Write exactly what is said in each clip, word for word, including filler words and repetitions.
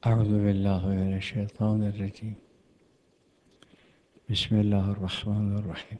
اعوذ بالله من الشیطان الرجیم. بسم الله الرحمن الرحیم.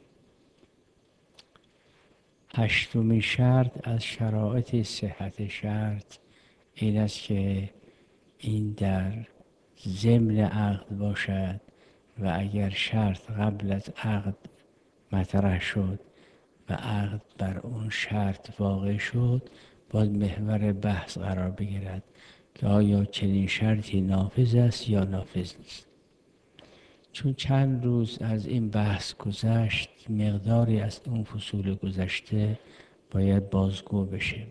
هشتمین شرط از شرایط صحت شرط این است که این در ضمن عقد باشد و اگر شرط قبل از عقد مطرح شد و عقد بر اون شرط واقع شد، باید محور بحث قرار بگیرد که آیا چنین شرطی نافذ است یا نافذ نیست. چون چند روز از این بحث گذشت، مقداری از اون فصول گذشته باید بازگو بشه.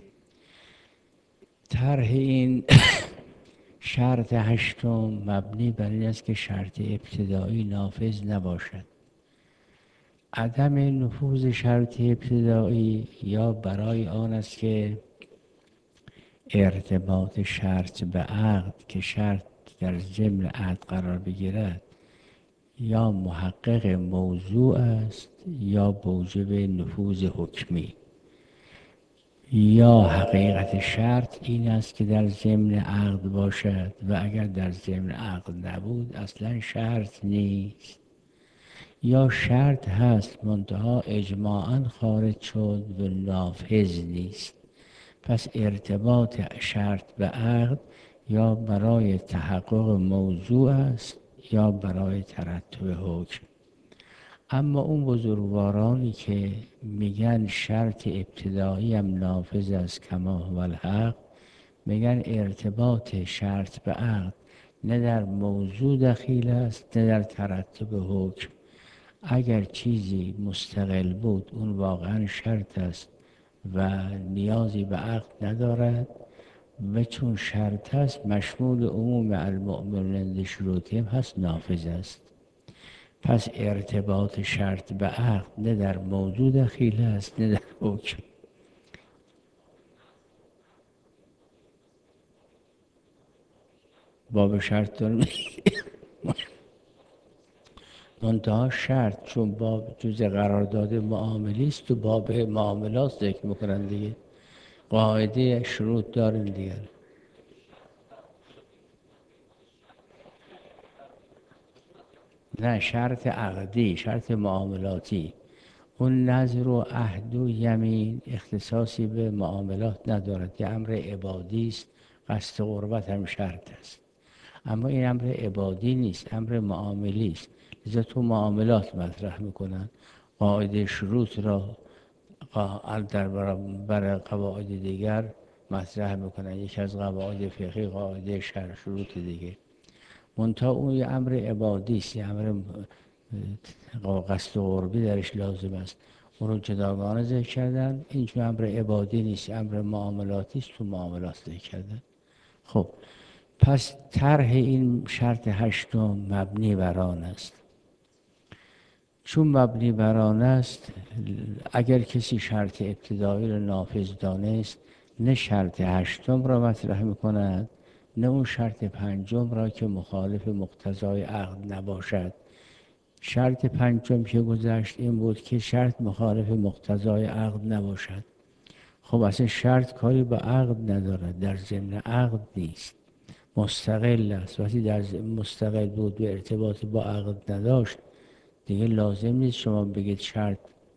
طرح این شرط هشتم مبنی بر این است که شرط ابتدایی نافذ نباشد. عدم نفوذ شرط ابتدایی یا برای آن است که ارتباط شرط به عقد که شرط در ضمن عقد قرار بگیرد یا محقق موضوع است یا موجب نفوذ حکمی. یا حقیقت شرط این است که در ضمن عقد باشد و اگر در ضمن عقد نبود اصلا شرط نیست، یا شرط هست منتها اجماعاً خارج شد و نافذ نیست. پس ارتباط شرط به عقد یا برای تحقق موضوع است یا برای ترتب حکم. اما اون بزرگوارانی که میگن شرط ابتدایی هم نافذ است کما هو الحق، میگن ارتباط شرط به عقد نه در موضوع دخیل است نه در ترتب حکم. اگر چیزی مستقل بود اون واقعا شرط است و نیازی به عقد ندارد و چون شرط است مشمول عموم المؤمنین بشروطهم هست، نافذ است. پس ارتباط شرط به عقد نه در موضوع دخیل است نه در حکم. باب شرط دارم منتها شرط چون باب جز قرارداد معاملی است تو باب معاملات ذکر میکنن دیگه، قاعده شروط دارن دیگه. نه شرط عقدی، شرط معاملاتی. اون نظر و عهد و یمین اختصاصی به معاملات ندارد، که امر عبادی است. قصد قربت هم شرط است، اما این امر عبادی نیست، امر معاملی است. لذا تو معاملات مطرح میکنن قاعده شروط را در برابر قواعد دیگر مطرح میکنن. یکی از قواعد فقهی قاعده شرط شروط دیگه، منتها اون یه امر عبادی است، یه امر قصد و قربی درش لازم است. اون رو جداگانه ذکر کردن. این چون امر عبادی نیست، امر معاملاتی است، تو معاملات ذکر کردن. خب پس طرح این شرط هشتم مبنی بر آن است. چون مبنی بر آن است، اگر کسی شرط ابتدایی را نافذ دانست، نه شرط هشتم را مطرح میکند نه اون شرط پنجم را که مخالف مقتضای عقد نباشد. شرط پنجم که گذشت این بود که شرط مخالف مقتضای عقد نباشد. خب اصلا شرط کاری با عقد ندارد، در ضمن عقد نیست، مستقل است. وقتی در مستقل بود و ارتباط با عقد نداشت دیگه لازم نیست شما بگید شرط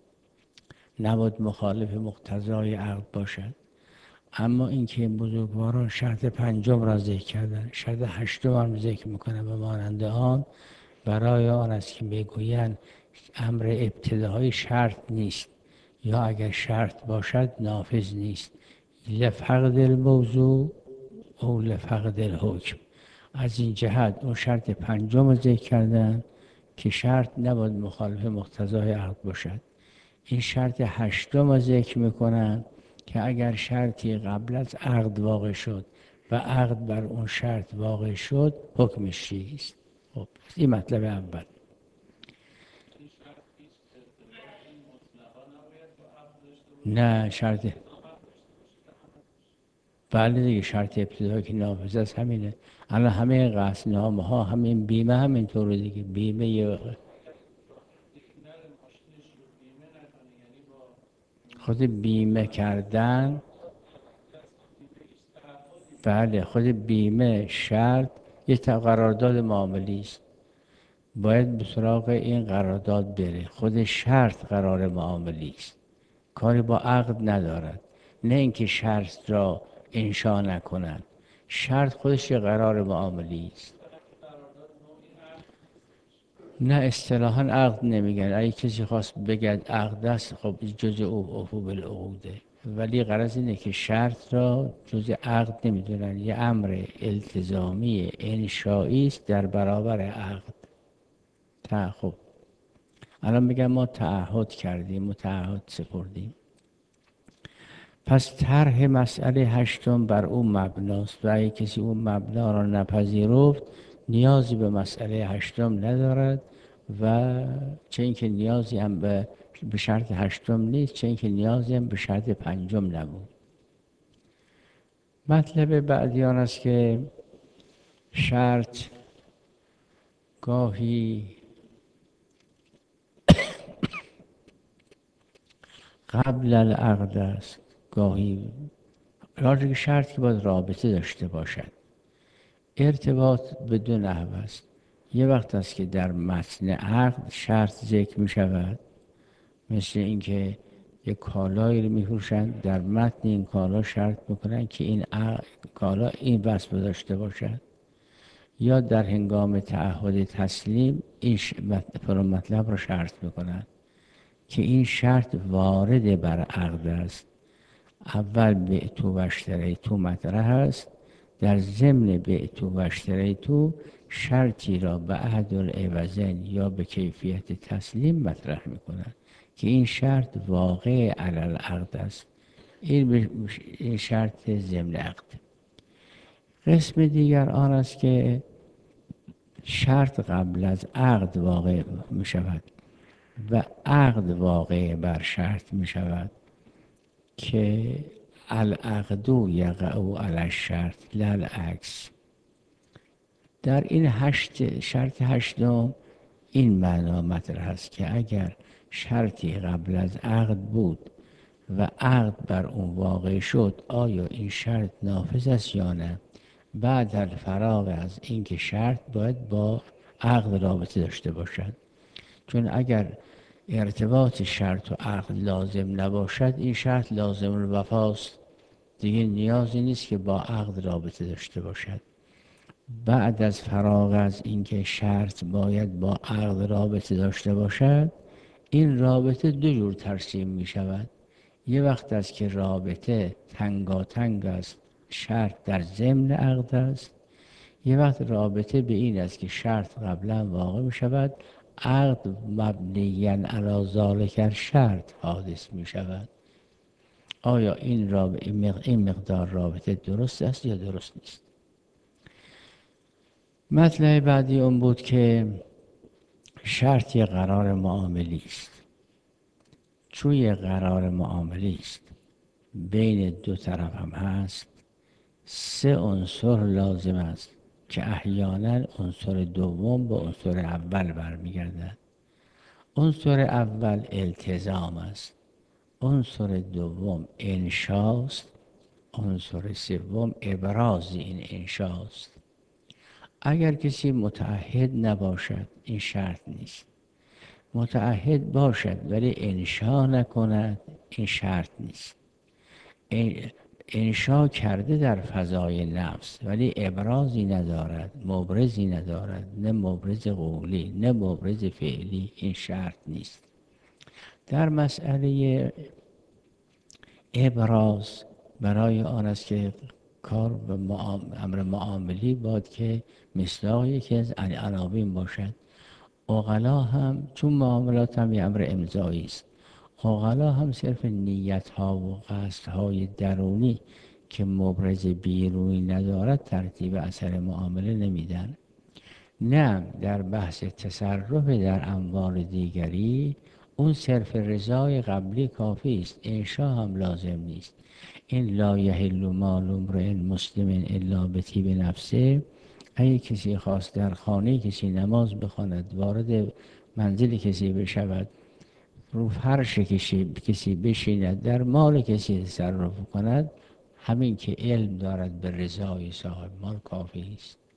نباید مخالف مقتضای عقد باشد. اما اینکه این بزرگواران شرط پنجم را ذکر کردن، شرط هشتم هم ذکر میکنن و مانند آن، برای آن است که میگویند امر ابتدایی شرط نیست، یا اگر شرط باشد نافذ نیست، لفقد الموضوع او لفقد الحکم. از این جهت اون شرط پنجم را ذکر کردن که شرط نباید مخالف مقتضای عقد باشد. این شرط هشتم را ذکر میکنن که اگر شرطی قبل از عقد واقع شد و عقد بر اون شرط واقع شد حکمش چیست. خب این مطلب اول. نه شرط بله دیگه، شرط ابتدایی که نافذ است همینه. الان همه قصدنامه ها همین بیمه همینطور دیگه، بیمه یه خود بیمه کردن. بله خود بیمه شرط یه قرارداد معاملی است، باید به سراغ این قرارداد بره. خود شرط قرار معاملی است، کاری با عقد ندارد. نه اینکه شرط را انشا نکنند، شرط خودش یه قرار معاملی است. نه اصطلاحاً عقد نمیگن. اگه کسی خواست بگد عقد است، خب جز او عفو بالعقوده، ولی غرض اینه که شرط را جز عقد نمیدونن. یه امر التزامی انشایی است در برابر عقد. تا خب الان میگم ما تعهد کردیم و تعهد سپردیم، پس طرح مسئله هشتم بر اون مبناست و اگه کسی اون مبنا را نپذیرفت نیازی به مسئله هشتم ندارد و چه اینکه نیازی هم به به شرط هشتم نیست، چه اینکه نیازی هم به شرط پنجم نبود. مطلب بعدی آن است که شرط گاهی قبل العقد است، گاهی راجع به شرط که باید رابطه داشته باشد. ارتباط به دو نحو است. یه وقت است که در متن عقد شرط ذکر می شود، مثل اینکه یک کالایی رو می‌فروشند، در متن این کالا شرط میکنن که این عقد کالا این وصف داشته باشد، یا در هنگام تعهد تسلیم این مطلب رو شرط میکنن که این شرط وارد بر عقد است. اول بعتو و اشتریتو مطرح است، در ضمن بعتو و اشتریتو شرطی را به عهد العوضین یا به کیفیت تسلیم مطرح میکنن که این شرط واقع علی العقد است. این شرط ضمن عقد. قسم دیگر آن است که شرط قبل از عقد واقع می شود و عقد واقع بر شرط می شود که العقد یقع علی الشرط لا العکس. در این هشت شرط هشتم این معنا مطرح است که اگر شرطی قبل از عقد بود و عقد بر اون واقع شد، آیا این شرط نافذ است یا نه؟ بعد از فراغ از اینکه شرط باید با عقد رابطه داشته باشد، چون اگر ارتباط شرط و عقد لازم نباشد این شرط لازم الوفاست، دیگه نیازی نیست که با عقد رابطه داشته باشد. بعد از فراغ از اینکه شرط باید با عقد رابطه داشته باشد، این رابطه دو جور ترسیم می شود. یه وقت است که رابطه تنگاتنگ است، شرط در ضمن عقد است. یه وقت رابطه به این است که شرط قبلا واقع می شود، عقد مبنیاً علی ذالک شرط حادث می شود. آیا این, رابطه این مقدار رابطه درست است یا درست نیست؟ مطلب بعدی اون بود که شرط یه قرار معاملی است. چون یه قرار معاملی است بین دو طرف هم هست، سه عنصر لازم است که احیانا عنصر دوم به عنصر اول برمیگردد. عنصر اول التزام است، عنصر دوم انشاست، عنصر سوم ابراز این انشاست. اگر کسی متعهد نباشد این شرط نیست، متعهد باشد ولی انشا نکند این شرط نیست. انشا کرده در فضای نفس ولی ابرازی ندارد، مبرزی ندارد، نه مبرز قولی نه مبرز فعلی، این شرط نیست. در مسئله ابراز برای آن است که کار به امر معاملی باید که مصداق یکی از عناوین باشد. عقلا هم چون معاملات هم یه امر امضایی است، عقلا هم صرف نیت ها و قصد های درونی که مبرز بیرونی ندارد ترتیب اثر معامله نمیدن. نه در بحث تصرف در اموال دیگری اون صرف رضای قبلی کافی است، انشا هم لازم نیست. این لا یحل مال امرئ مسلم الا بطیب نفسه. اگه کسی خواست در خانه کسی نماز بخواند، وارد منزل کسی بشود، رو فرش کسی کسی بشیند، در مال کسی تصرف کند، همین که علم دارد به رضای صاحب مال کافی است.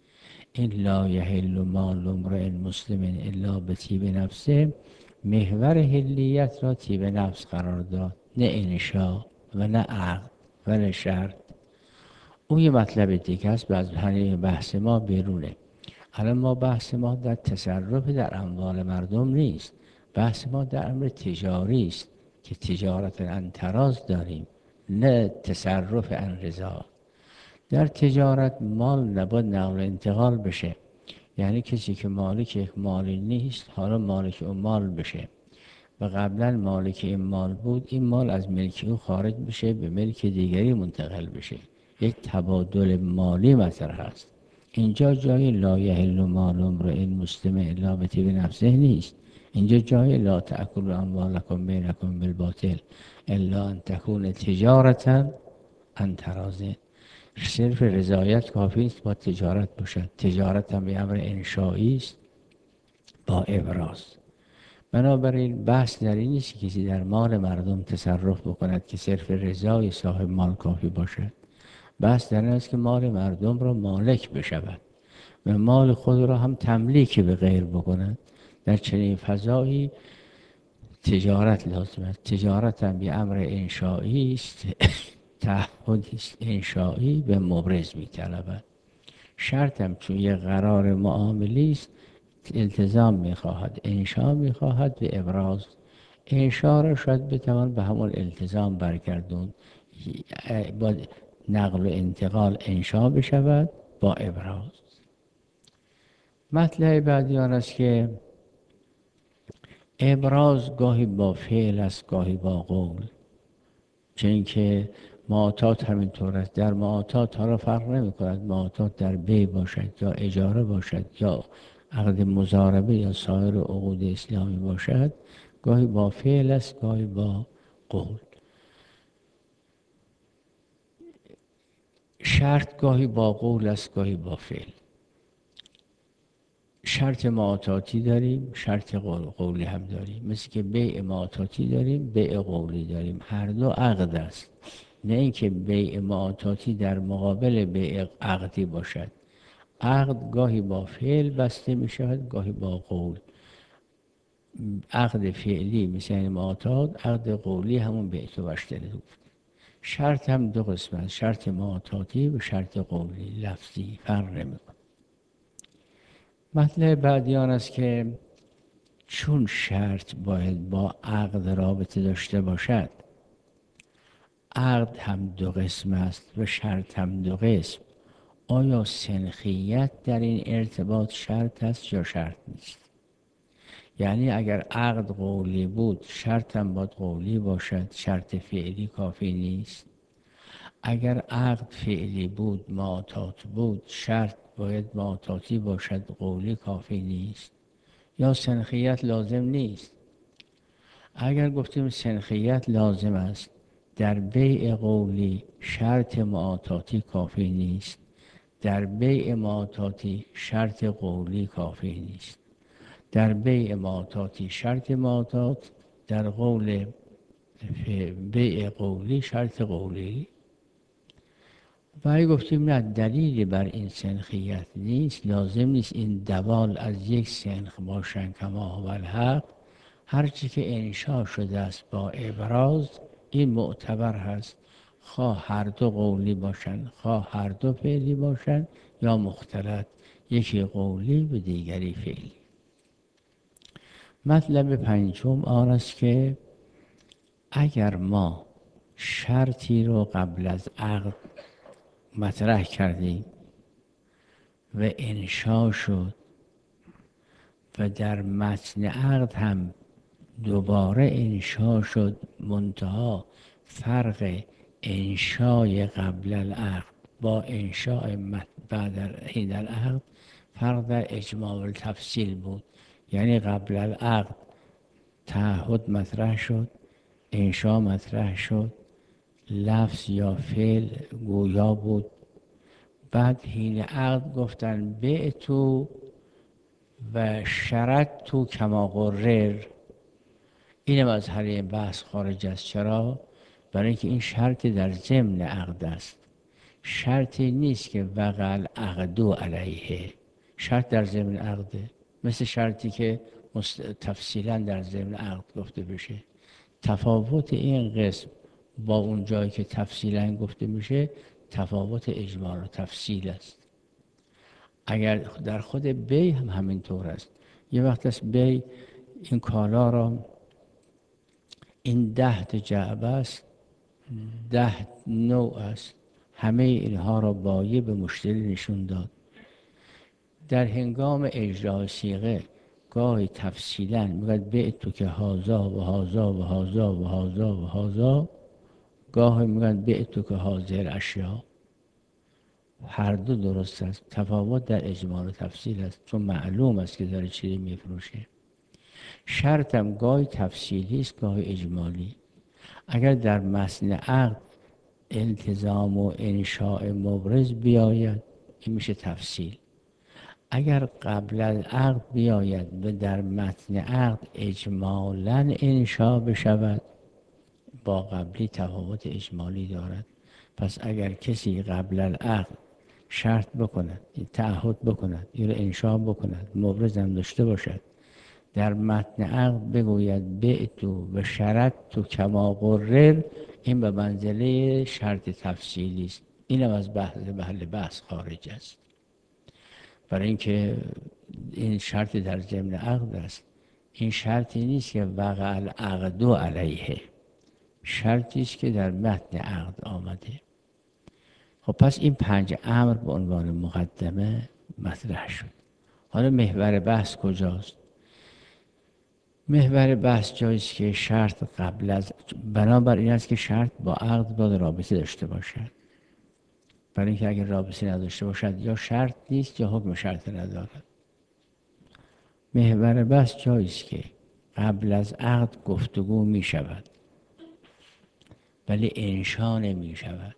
این لا یحل مال امرئ مسلم الا بطیب نفسه، محور حلیت را طیب نفس قرار داد، نه انشا و نه عقد و نه شرط. اون یه مطلب دیگه است و از همه بحث ما بیرونه. الان ما بحث ما در تصرف در اموال مردم نیست، بحث ما در امر تجاری است که تجارت انتراز داریم، نه تصرف انرضا. در تجارت مال نباید نقل و انتقال بشه، یعنی کسی که مالک یک مالی نیست حالا مالک اون مال بشه و قبلا مالک این مال بود، این مال از ملک او خارج بشه به ملک دیگری منتقل بشه، یک تبادل مالی مطرح است. اینجا جای لا یحل مال امرئ مسلم الا بطیب نفسه نیست، اینجا جای لا تأکلوا اموالکم بینکم بالباطل الا ان تکون تجارتا عن تراض. صرف رضایت کافی است با تجارت باشد، تجارت هم به امر انشایی است با ابراز. بنابراین بحث در این نیست که کسی در مال مردم تصرف بکند که صرف رضای صاحب مال کافی باشد. بحث در این است که مال مردم را مالک بشود و مال خود را هم تملیک به غیر بکند. در چنین فضایی تجارت لازم است. تجارت هم به امر انشایی است، تعهدی است انشایی به مبرز می طلبد. شرط هم چون یه قرار معاملی است التزام می خواهد، انشا می خواهد به ابراز. انشا را شاید بتوان به همون التزام برگردون، با نقل و انتقال انشا بشود با ابراز. مطلب بعدی آن است که ابراز گاهی با فعل است گاهی با قول، چون که معاطات همینطور است. در معاطات ها را فرق نمی کند معاطات در بی باشد یا اجاره باشد یا عقد مضاربه یا سایر عقود اسلامی باشد، گاهی با فعل است گاهی با قول. شرط گاهی با قول است گاهی با فعل. شرط معاطاتی داریم، شرط قول قولی هم داریم، مثل که بیع معاطاتی داریم، بیع قولی داریم، هر دو عقد است. نه اینکه بیع معاطاتی در مقابل بیع عقدی باشد. عقد گاهی با فعل بسته می شود گاهی با قول. عقد فعلی مثل معاطات، عقد قولی همون بیع و اشتری. شرط هم دو قسم است، شرط معاطاتی و شرط قولی لفظی، فرق نمی‌کنه. مطلب بعدی آن است که چون شرط باید با عقد رابطه داشته باشد، عقد هم دو قسم است و شرط هم دو قسم. آیا سنخیت در این ارتباط شرط است یا شرط نیست؟ یعنی اگر عقد قولی بود شرط هم باید قولی باشد، شرط فعلی کافی نیست. اگر عقد فعلی بود معاطات بود شرط باید معاطاتی باشد، قولی کافی نیست. یا سنخیت لازم نیست. اگر گفتیم سنخیت لازم است، در بیع قولی شرط معاطاتی کافی نیست، در بیع معاطاتی شرط قولی کافی نیست. در بیع معاطاتی شرط معاطات، در قول بیع قولی شرط قولی. و اگه گفتیم نه دلیلی بر این سنخیت نیست، لازم نیست این دوال از یک سنخ باشن کما هو الحق، هرچی که انشا شده است با ابراز این معتبر هست، خواه هر دو قولی باشن خواه هر دو فعلی باشن یا مختلط، یکی قولی و دیگری فعلی. مطلب پنجم آن است که اگر ما شرطی رو قبل از عقد مطرح کردیم و انشا شد و در متن عقد هم دوباره انشا شد، منتها فرق انشای قبل العقد با انشای بعد حین العقد فرق در اجماع و تفصیل بود. یعنی قبل العقد تعهد مطرح شد، انشا مطرح شد، لفظ یا فعل گویا بود، بعد حین عقد گفتن بعتو و شرط تو کما قرر. اینم از حل بحث خارج است. چرا؟ برای اینکه این شرط در ضمن عقد است، شرطی نیست که وقع العقد علیه، شرط در ضمن عقده، مثل شرطی که تفصیلا در ضمن عقد گفته بشه. تفاوت این قسم با اون جایی که تفصیلا گفته میشه تفاوت اجمال و تفصیل است. اگر در خود بی هم همینطور است. یه وقت است بی این کالا را این ده تا جعبه است، ده نوع است، همه اینها را بایع به مشتری نشون داد. در هنگام اجرای صیغه گاهی تفصیلا میگوید بعت که هازا و هازا و هازا و هازا و هازا، گاهی میگوید بعت که هازر اشیا. هر دو درست است. تفاوت در اجمال و تفصیل است، چون معلوم است که داره چیزی میفروشه. شرطم گاهی تفصیلی است گاهی اجمالی. اگر در متن عقد التزام و انشاء مبرز بیاید این میشه تفصیل. اگر قبل از عقد بیاید و در متن عقد اجمالاً انشاء بشود با قبلی تفاوت اجمالی دارد. پس اگر کسی قبل العقد شرط بکند، تعهد بکند یا انشاء بکند، مبرز هم داشته باشد، در متن عقد بگوید بعتو و شرطتو کما قرر، این به منزله شرط تفصیلی است. اینم از بحث محل بحث خارج است. برای اینکه این شرط در ضمن عقد است. این شرطی نیست که وقع العقد علیه، شرطی است که در متن عقد آمده. خب پس این پنج امر به عنوان مقدمه مطرح شد. حالا محور بحث کجاست؟ محور بحث جاییست که شرط قبل از، بنابر این است که شرط با عقد باید رابطه داشته باشد. برای اینکه اگر رابطه نداشته باشد یا شرط نیست یا حکم شرط ندارد. محور بحث جاییست که قبل از عقد گفتگو می شود ولی انشاء نمی شود.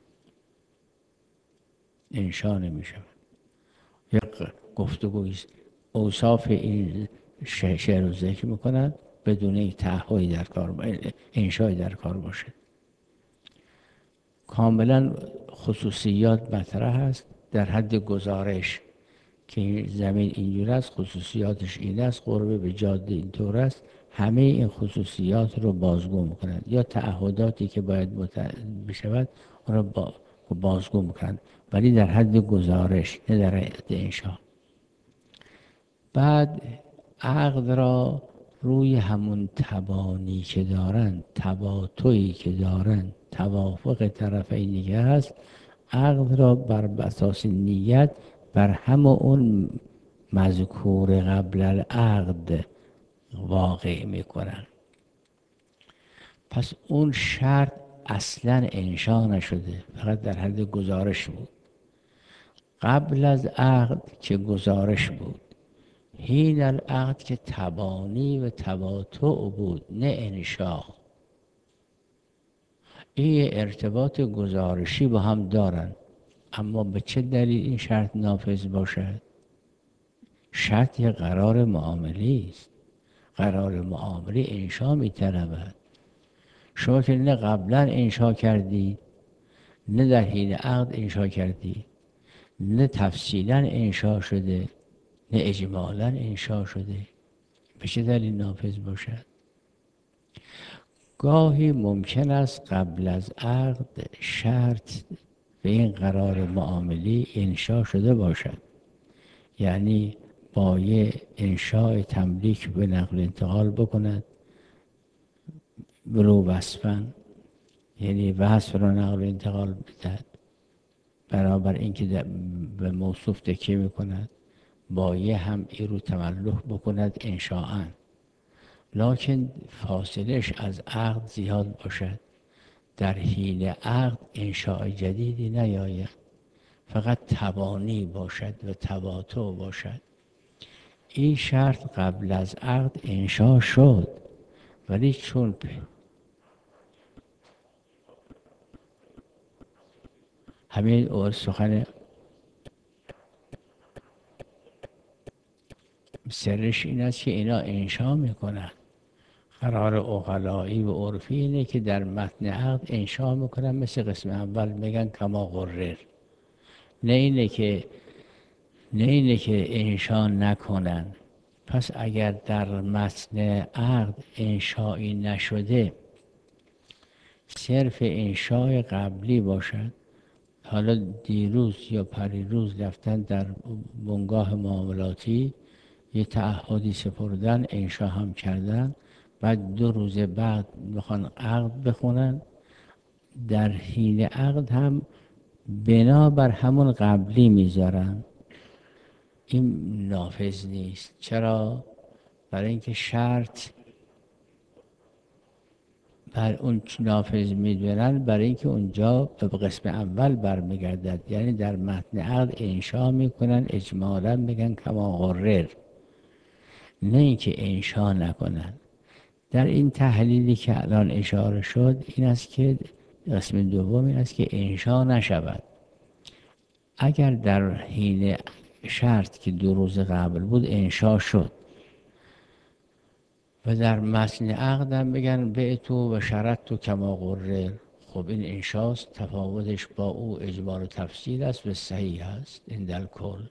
انشاء نمی شود. یک گفتگویست اوصاف این شعر رو ذکر میکنند بدون این تعهدی در کار، انشایی در کار باشه. کاملا خصوصیات مطرح است در حد گزارش که زمین اینجور است، خصوصیاتش این است، قربه به جاده اینطور است، همه این خصوصیات رو بازگو میکنند یا تعهداتی که باید بشود اون رو با بازگو میکنند، ولی در حد گزارش نه در حد انشا. بعد عقد را روی همون تبانی که دارن، تباطؤی که دارن، توافق طرفین نگه هست، عقد را بر اساس نیت بر همه اون مذکور قبل العقد واقع میکنن. پس اون شرط اصلا انشاء نشده، فقط در حد گزارش بود. قبل از عقد که گزارش بود، حین العقد که تبانی و تباطؤ بود نه انشاء. این ارتباط گزارشی با هم دارن، اما به چه دلیل این شرط نافذ باشد؟ شرط یه قرار معاملی است. قرار معاملی انشاء می‌طلبد. شما که نه قبلا انشاء کردی، نه در حین عقد انشاء کردی، نه تفصیلا انشاء شده، نه اجمالا انشاء شده، به چه دلیل نافذ باشد؟ گاهی ممکن است قبل از عقد شرط به این قرار معاملی انشاء شده باشد، یعنی بایع انشاء تملیک به نقل انتقال بکند ولو وصفاً، یعنی وصف را نقل انتقال بدهد، برابر اینکه به موصوف تکیه میکند بایع هم این رو تملک بکند انشاءً، لکن فاصلش از عقد زیاد باشد. در حین عقد انشاء جدیدی نیاید، فقط تبانی باشد و تباطؤ باشد. این شرط قبل از عقد انشاء شد، ولی چون همین اول سخن سرش این است که اینا انشاء میکنن. قرار عقلایی و عرفی اینه که در متن عقد انشاء میکنن، مثل قسم اول میگن کما قرر، نه اینه که نه اینه که انشا نکنن. پس اگر در متن عقد انشایی نشده، صرف انشای قبلی باشد، حالا دیروز یا پریروز رفتن در بنگاه معاملاتی یه تعهدی سپردن، انشا هم کردن، بعد دو روز بعد میخوان عقد بخونن، در حین عقد هم بنا بر همون قبلی میذارن. این نافذ نیست. چرا؟ برای اینکه شرط بر اون نافذ میدونن، برای اینکه اونجا به قسم اول برمیگردد، یعنی در متن عقد انشا میکنن، اجمالا میگن کما قرر، نه اینکه انشا نکنن. در این تحلیلی که الان اشاره شد این است که قسم دوم این است که انشا نشود. اگر در حین شرط که دو روز قبل بود انشا شد و در متن عقدم بگن بعتو و شرط و کما قرر، خب این انشاست، تفاوتش با او اجمال و تفصیل است و صحیح است این در کل.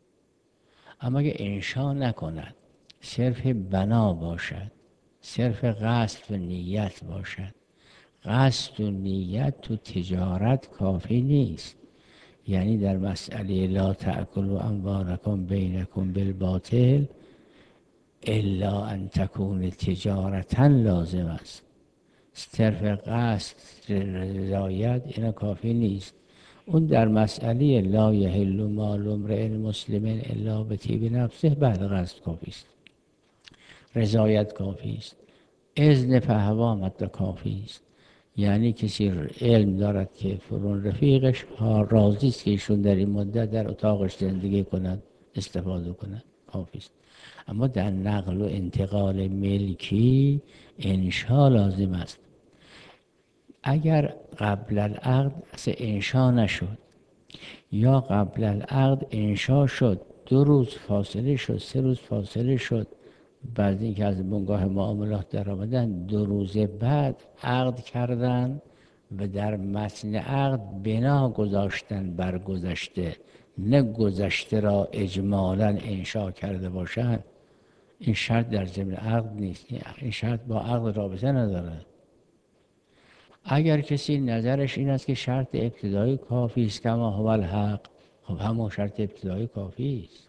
اما اگه انشا نکند، صرف بنا باشد، صرف قصد و نیت باشد، قصد و نیت تو تجارت کافی نیست. یعنی در مسئله لا تأکلوا اموالکم بینکم بالباطل الا ان تکون تجارتا لازم است. صرف قصد رضایت اینا کافی نیست. اون در مسئله لا یحل مال امرئ مسلم الا بطیب نفسه بعد قصد کافی است، رضایت کافی است، اذن فهوا مد کافی است. یعنی کسی علم دارد که فرون رفیقش ها راضی است که ایشون در این مدت در اتاقش زندگی کند، استفاده کند، کافی است. اما در نقل و انتقال ملکی انشا لازم است. اگر قبل العقد اصلا انشا نشد یا قبل العقد انشا شد، دو روز فاصله شد، سه روز فاصله شد، بعد اینکه از بنگاه معاملات در آمدن دو روز بعد عقد کردن و در متن عقد بنا گذاشتن بر گذشته، نه گذشته را اجمالا انشا کرده باشند، این شرط در ضمن عقد نیست. این شرط با عقد رابطه ندارد. اگر کسی نظرش این است که شرط ابتدایی کافی است کما هو الحق، خب همون شرط ابتدایی کافی است.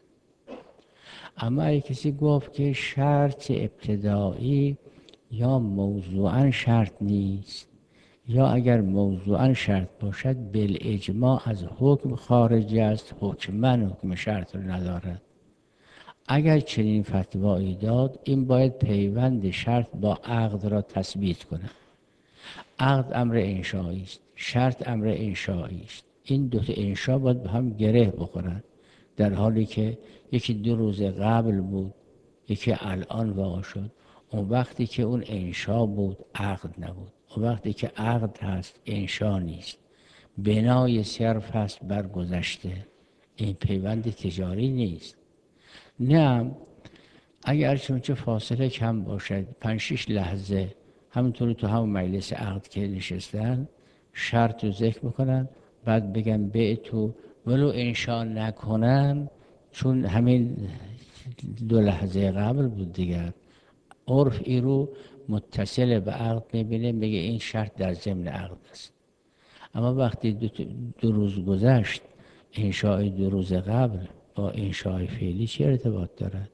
اما اگر کسی گفت که شرط ابتدایی یا موضوعاً شرط نیست، یا اگر موضوعاً شرط باشد بالاجماع از حکم خارج است، حکماً حکم شرط رو ندارد. اگر چنین فتوایی داد، این باید پیوند شرط با عقد را تثبیت کند. عقد امر انشایی است، شرط امر انشایی است. این دو تا انشا باید به هم گره بخورند، در حالی که یکی دو روز قبل بود، یکی الان واقع شد. اون وقتی که اون انشا بود عقد نبود، اون وقتی که عقد هست انشا نیست، بنای صرف هست بر گذشته. این پیوند تجاری نیست. نه اگر چونچه فاصله کم باشد، پنج شش لحظه همونطوری تو همون مجلس عقد که نشستن شرط رو ذکر میکنن، بعد بگن بعتو، ولو انشا نکنن چون همین دو لحظه قبل بود دیگر، عرف ای رو متصل به عقد میبینه، میگه این شرط در ضمن عقد است. اما وقتی دو, دو روز گذشت، انشای دو روز قبل با انشای فعلی چه ارتباط دارد؟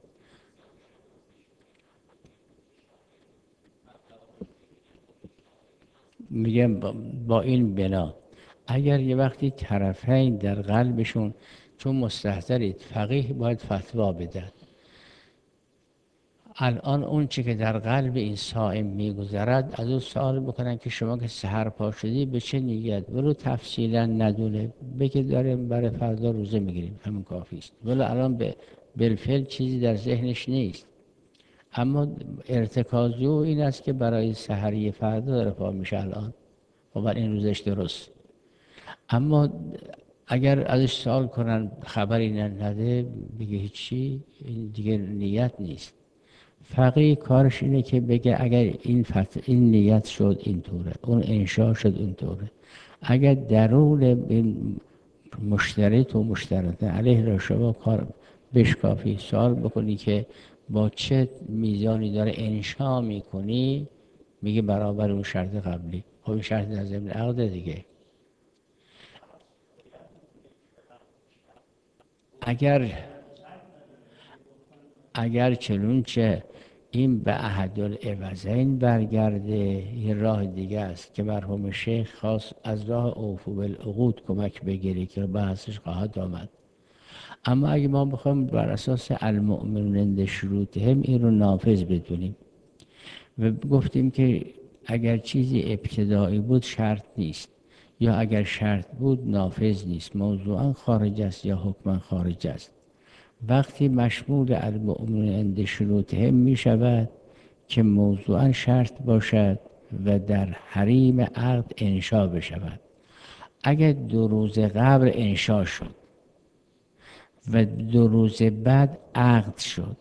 میگم با این بنا اگر یه وقتی طرفین در قلبشون چون مستحضرید، فقیه باید فتوا بده. الان اون چی که در قلب این صائم میگذرد از او سوال بکنن که شما که سحر پا شدی به چه نیت، ولو تفصیلا ندونه بگه داریم برای فردا روزه میگیریم، همین کافی است. ولو الان به بالفعل چیزی در ذهنش نیست، اما ارتکاز او این است که برای سحری فردا داره پا میشه الان و بر این روزش درست. اما اگر ازش سوال کنن خبری نده، بگه هیچی، این دیگه نیت نیست. فقیه کارش اینه که بگه اگر این فت... این نیت شد اینطوره، اون انشا شد اینطوره. اگر درون این مشتری تو مشترطه علیه را شما کار بشکافی، سوال بکنی که با چه میزانی داره انشا میکنی، میگه برابر اون شرط قبلی. خب این شرط در ضمن عقد دیگه. اگر اگر چنونچه این به احدالعوضین برگرده، یه راه دیگه است که مرحوم شیخ خواست از راه اوفو بالعقود کمک بگیری که بحثش خواهد آمد. اما اگه ما بخوایم بر اساس المؤمنون عند شروطهم این رو نافذ بدونیم و گفتیم که اگر چیزی ابتدایی بود شرط نیست، یا اگر شرط بود نافذ نیست، موضوعا خارج است یا حکما خارج است. وقتی مشمول المؤمنون عند شروطهم می شود که موضوعا شرط باشد و در حریم عقد انشا بشود. اگر دو روز قبل انشا شد و دو روز بعد عقد شد،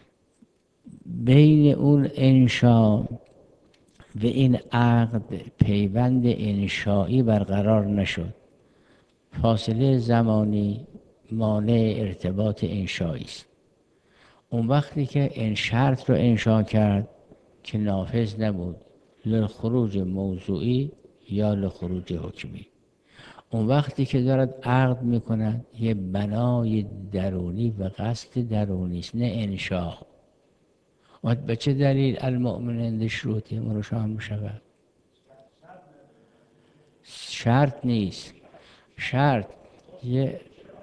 بین اون انشا و این عقد پیوند انشایی برقرار نشد، فاصله زمانی مانع ارتباط انشایی است. اون وقتی که این شرط رو انشا کرد که نافذ نبود، لخروج موضوعی یا لخروج حکمی. اون وقتی که دارد عقد میکند یه بنای درونی و قصد درونی است، نه انشا. و به چه دلیل المؤمن عند شروطهم روشن میشود؟ شرط نیست. شرط یه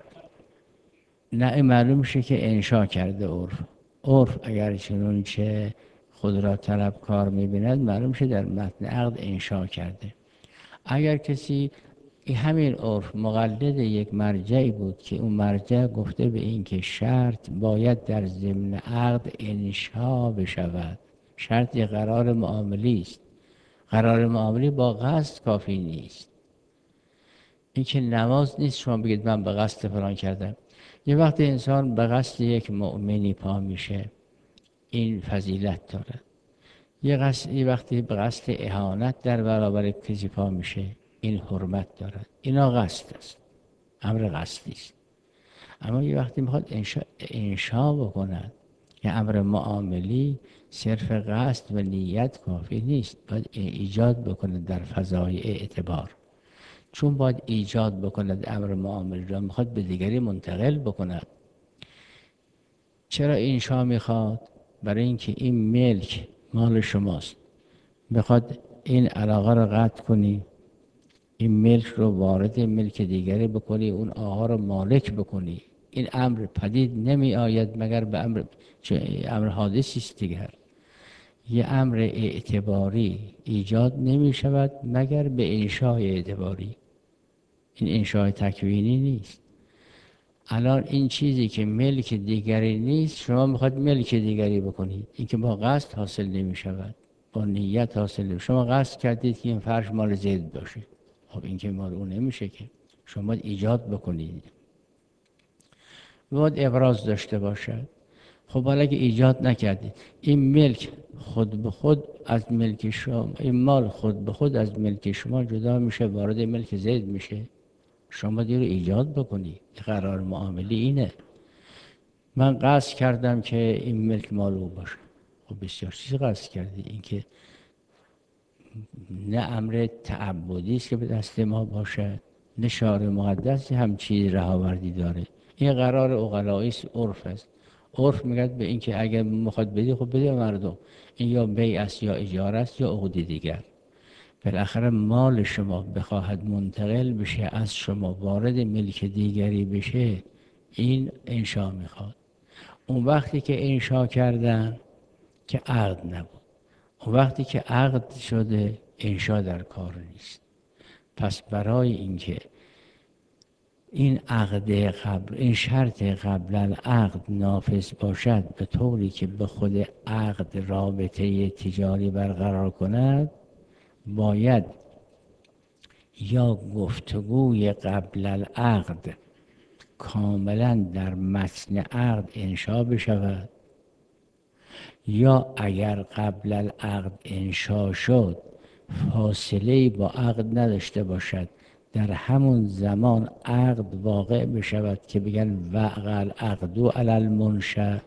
نه معلوم شه که انشا کرده. عرف عرف اگر چنونچه خود را طلبکار میبیند معلوم شه در متن عقد انشا کرده. اگر کسی همین عرف مقلد یک مرجعی بود که اون مرجع گفته به این که شرط باید در ضمن عقد انشا بشود، شرط یک قرار معاملی است، قرار معاملی با قصد کافی نیست. این که نماز نیست شما بگید من به قصد فلان کردم. یه وقتی انسان به قصد یک مؤمنی پا میشه این فضیلت داره. یه, قصد، یه وقتی به قصد اهانت در برابر کسی پا میشه این حرمت داره. اینا قصد است، امر قصدی است. اما یه وقتی میخواد انشا, انشا بکند که امر معاملی صرف قصد و نیت کافی نیست، باید ایجاد بکند در فضای اعتبار. چون باید ایجاد بکند امر معاملی را میخواد به دیگری منتقل بکند. چرا انشا میخواد؟ برای اینکه این ملک مال شماست، میخواد این علاقه را قطع کنی، این ملک رو وارد ملک دیگری بکنی، اون آقا رو مالک بکنی. این امر پدید نمی آید مگر به امر امر حادثی است دیگر. یه امر اعتباری ایجاد نمی شود مگر به انشای اعتباری. این انشای تکوینی نیست. الان این چیزی که ملک دیگری نیست شما میخواد ملک دیگری بکنید، این که با قصد حاصل نمی شود، با نیت حاصل نمی. شما قصد کردید که این فرش مال زید باشه، خب این که مال اون نمیشه که. شما باید ایجاد بکنید، باید ابراز داشته باشد. خب حالا اگه ایجاد نکردید این ملک خود به خود از ملک شما، این مال خود به خود از ملک شما جدا میشه، وارد ملک زید میشه. شما دیر ایجاد بکنی. قرار معاملی اینه. من قصد کردم که این ملک مال او باشه. خب بسیار چیز قصد کردی، این که نه امر تعبدی است که به دست ما باشه، نه شارع مقدس هم چیز رهاوردی داره. این قرار عقلایی است، عرف است. عرف میگه به این که اگر میخواد بدی خب بده مردم. این یا بیع است یا اجاره است یا عقد دیگر. بالاخره مال شما بخواهد منتقل بشه از شما وارد ملک دیگری بشه، این انشا میخواد. اون وقتی که انشا کردن که عقد نبود، اون وقتی که عقد شده انشا در کار نیست. پس برای اینکه این عقد قبل، این شرط قبل العقد نافذ باشد به طوری که به خود عقد رابطه تجاری برقرار کند، باید یا گفتگوی قبل العقد کاملا در متن عقد انشا بشود، یا اگر قبل العقد انشا شد فاصله با عقد نداشته باشد، در همون زمان عقد واقع بشود که بگن وقع العقد علی المنشأ،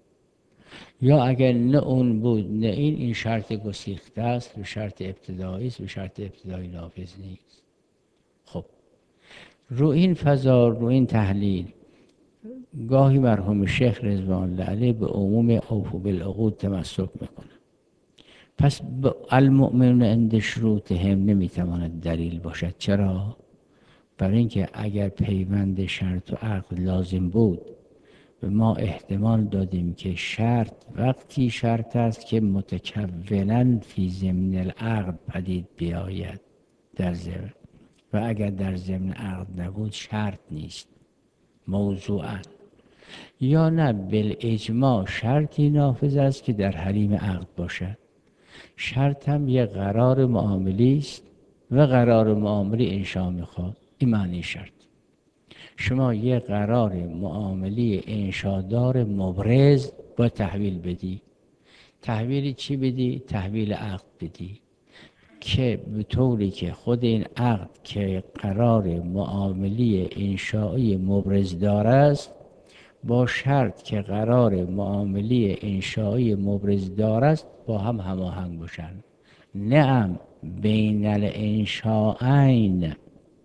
یا اگر نه اون بود نه این، این شرط گسیخته است و شرط ابتدایی است و شرط ابتدایی نافذ نیست. خب رو این فضا، رو این تحلیل، گاهی مرحوم شیخ رضوان الله علیه به عموم اوفوا بالعقود تمسک میکنه. پس المؤمنون عند شروطهم نمیتواند دلیل باشد. چرا؟ برای اینکه اگر پیوند شرط و عقد لازم بود و ما احتمال دادیم که شرط وقتی شرط است که متکونا فی ضمن العقد پدید بیاید در ضمن، و اگر در ضمن عقد نبود شرط نیست موضوعا، یا نه بالاجماع شرطی نافذ است که در حریم عقد باشد. شرط هم یه قرار معاملی است و قرار معاملی انشا میخواد. این معنی شرط. شما یه قرار معاملی انشادار مبرز با تحویل بدی. تحویل چی بدی؟ تحویل عقد بدی، که به طوری که خود این عقد که قرار معاملی انشایی مبرز دار است با شرط که قرار معاملی انشایی مبرز دار است با هم هماهنگ باشن. نعم بین الانشاءین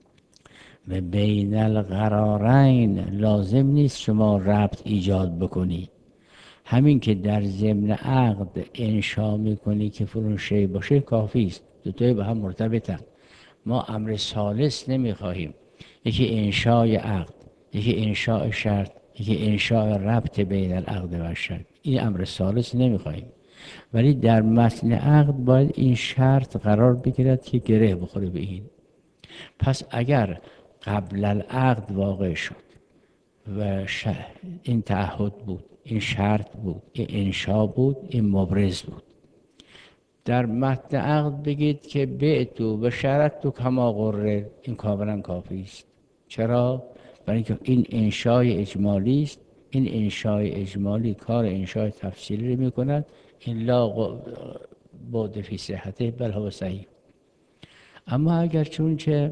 و بین القرارین لازم نیست شما ربط ایجاد بکنی. همین که در ضمن عقد انشا میکنی که فلان شی باشه کافی است. دو تای به هم مرتبطن. ما امر ثالث نمیخواهیم، یکی انشای عقد، یکی انشاء شرط، یکی انشاء ربط بین العقد و شرط. این امر ثالث نمیخواهیم، ولی در متن عقد باید این شرط قرار بگیرد که گره بخوره به این. پس اگر قبل العقد واقع شد و این تعهد بود، این شرط بود، این انشا بود، این مبرز بود، در متن عقد بگید که بعتو و شرط تو کما قرر، این کاملا کافی است. چرا؟ برای اینکه این انشای اجمالی است. این انشای اجمالی کار انشای تفصیلی رو میکند. این لا بعد فی صحته بل هو صحیح. اما اگر چون که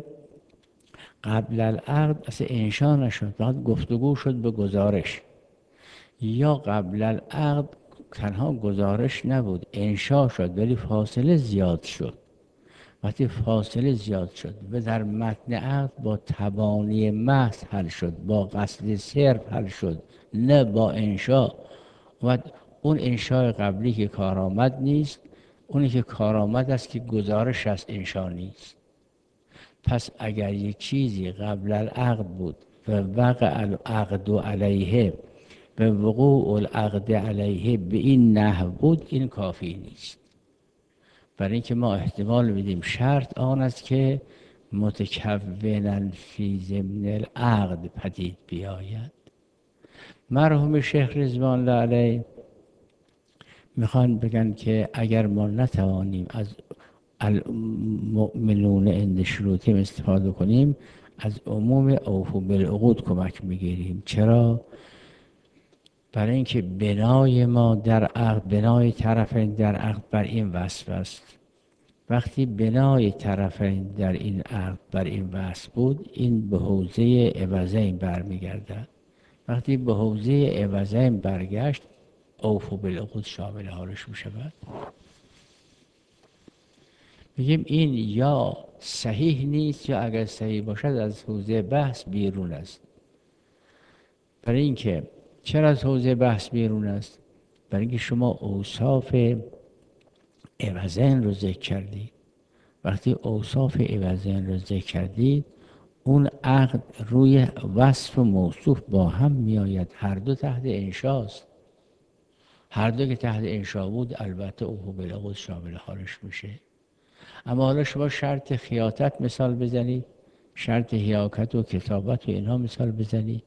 قبل العقد اصلا انشا نشد، فقط گفتگو شد به گزارش، یا قبل العقد تنها گزارش نبود انشا شد ولی فاصله زیاد شد. وقتی فاصله زیاد شد و در متن عقد با تبانی محض حل شد، با قصد صرف حل شد، نه با انشا، و اون انشای قبلی که کارآمد نیست، اونی که کارآمد است که گزارش است، انشا نیست. پس اگر یک چیزی قبل العقد بود و وقع العقد علیه و وقوع العقد علیه به این نحو بود، این کافی نیست. برای اینکه ما احتمال بدیم شرط آن است که متکونا فی ضمن العقد پدید بیاید. مرحوم شیخ رضوان الله علیه میخوان بگن که اگر ما نتوانیم از المؤمنون عند شروطهم استفاده کنیم، از عموم اوفوا بالعقود کمک میگیریم. چرا؟ برای اینکه بنای ما در عقد، بنای طرفین در عقد بر این وصف است. وقتی بنای طرفین در این عقد بر این وصف بود، این به حوزه عوضین برمیگردد. وقتی به حوزه عوضین برگشت، اوفوا بالعقود شامل حالش میشود. میگیم این یا صحیح نیست یا اگر صحیح باشد از حوزه بحث بیرون است. برای اینکه چرا از حوزه بحث بیرون است؟ برای اینکه شما اوصاف عوضین رو ذکر کردید. وقتی اوصاف عوضین رو ذکر کردید، اون عقد روی وصف و موصوف با هم میآید. هر دو تحت انشاست. هر دو که تحت انشا بود البته اوفوا بالعقود شامل حالش میشه. اما حالا شما شرط خیاطت مثال بزنید، شرط حیاکت و کتابت و اینها مثال بزنید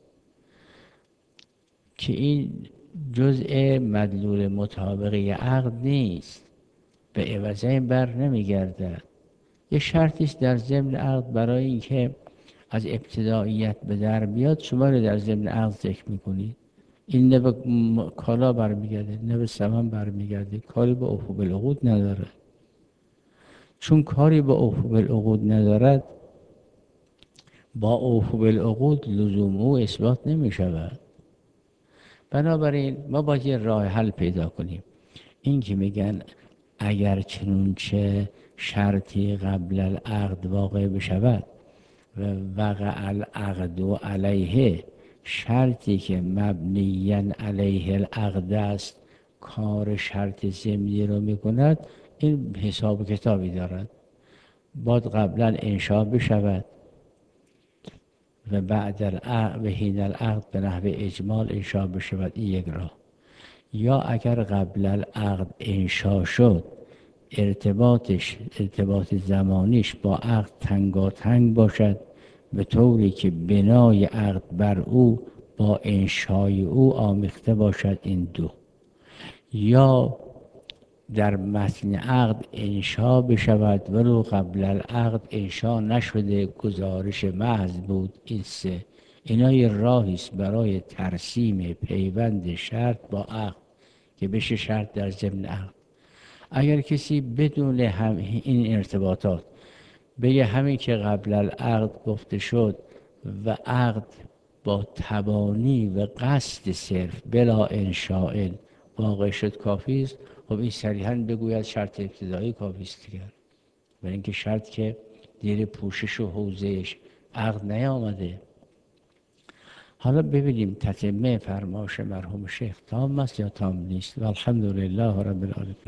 که این جزء مدلول مطابقه عقد نیست، به عوضین بر نمیگردد. یه شرطیست در ضمن عقد برای اینکه از ابتداییت به در بیاد، شما رو در ضمن عقد ذکر میکنید. این نه به کالا برمیگرده نه به ثمن برمیگرده، کاری به اوفوا بالعقود نداره. چون کاری به اوفوا بالعقود ندارد، با اوفو بالعقود لزوم او اثبات نمی شود. بنابراین ما باید یه راه حل پیدا کنیم. این که میگن اگر چنونچه شرطی قبل العقد واقع بشود و وقع العقد و علیه، شرطی که مبنیاً علیه العقد است کار شرط ضمنی رو میکند، این حساب کتابی دارد. باید قبلا انشاء بشود و بعد العقد و حین العقد به نحو اجمال انشاء بشود. این یک راه. یا اگر قبل العقد انشاء شد، ارتباطش ارتباط زمانیش با عقد تنگاتنگ باشد به طوری که بنای عقد بر او با انشای او آمیخته باشد. این دو. یا در متن عقد انشاء بشود ولو قبل العقد انشاء نشده، گزارش محض بود. این سه. اینا یه راهی است برای ترسیم پیوند شرط با عقد که بشه شرط در ضمن عقد. اگر کسی بدون هم این ارتباطات بگه همین که قبل العقد گفته شد و عقد با تبانی و قصد صرف بلا انشاء واقع شد کافی است، خب این صریحاً بگوید شرط ابتدایی کافی است دیگر. برای اینکه شرط که دیر پوشش و حوزهش عقد نیامده. حالا ببینیم تتمه فرمایش مرحوم شیخ تام است یا تام نیست. و الحمدلله رب العالمین.